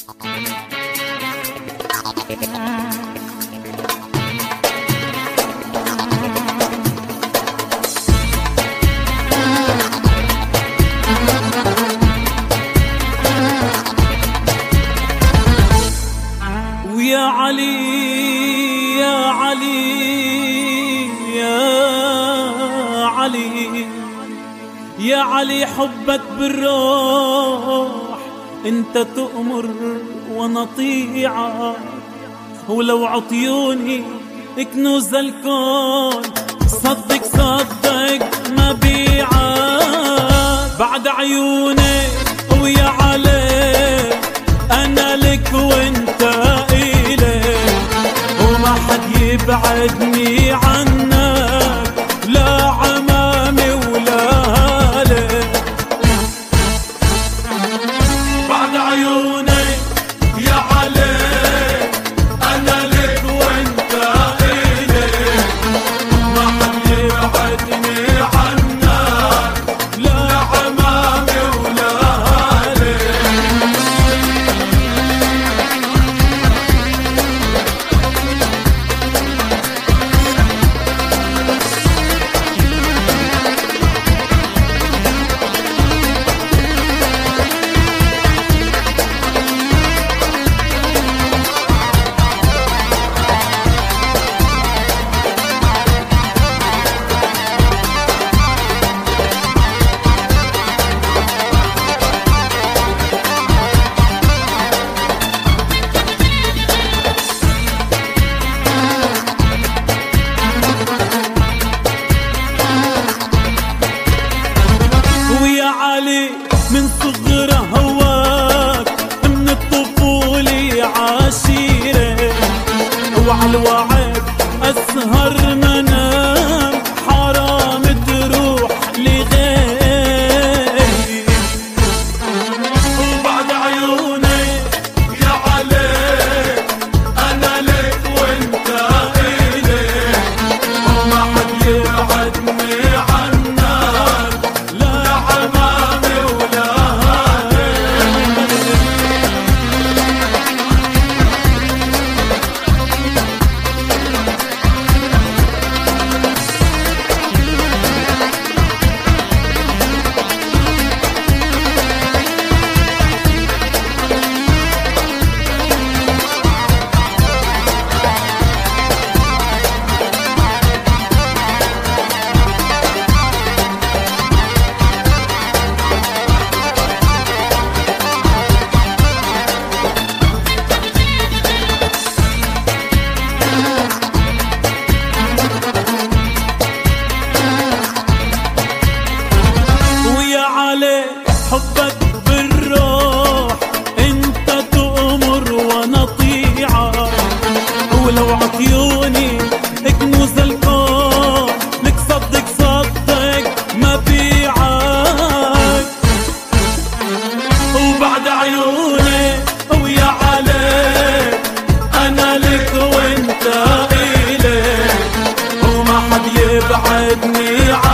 ويا علي يا علي يا علي يا علي، حبك بالروح انت تؤمر ونطيعك، ولو عطيوني كنوز الكون صدق صدق ما بيعك. بعد عيونك ويا علي انا لك وانت إلي، وما حد يبعدني عنك، لا عمامي ولا هالي. بعد عيونك يا علي انا لك وانت إلي، ما حد يبعدني عنك، لا عمامي ولا هالي. من صغر هواك من الطفولة عشيرة، وعلى الوعد أسهر منام، حرام تروح لغيري. وبعد عيونك يا علي أنا لك وانت إلي، وما حد يبعدني عنك، لا عمامي ولا هالي. حبك بالروح انت تؤمر ونطيعك، ولو عطيوني كنوز الكون لك صدق صدق ما بيعك. وبعد عيوني ويا علي انا لك وانت إلي، وما حد يبعدني عنك.